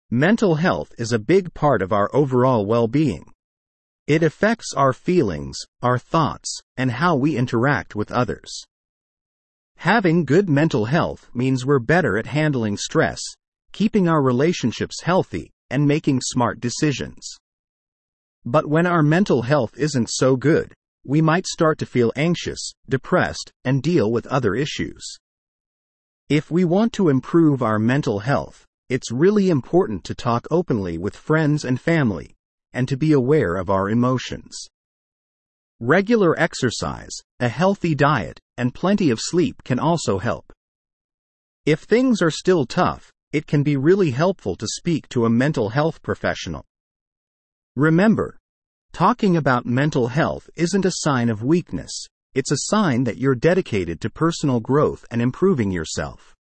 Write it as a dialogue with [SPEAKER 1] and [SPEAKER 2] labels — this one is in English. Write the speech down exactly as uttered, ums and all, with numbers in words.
[SPEAKER 1] Mental health is a big part of our overall well-being. It affects our feelings, our thoughts, and how we interact with others. Having good mental health means we're better at handling stress, keeping our relationships healthy, and making smart decisions. But when our mental health isn't so good, we might start to feel anxious, depressed, and deal with other issues. If we want to improve our mental health, it's really important to talk openly with friends and family, and to be aware of our emotions. Regular exercise, a healthy diet, and plenty of sleep can also help. If things are still tough, it can be really helpful to speak to a mental health professional. Remember, talking about mental health isn't a sign of weakness, it's a sign that you're dedicated to personal growth and improving yourself.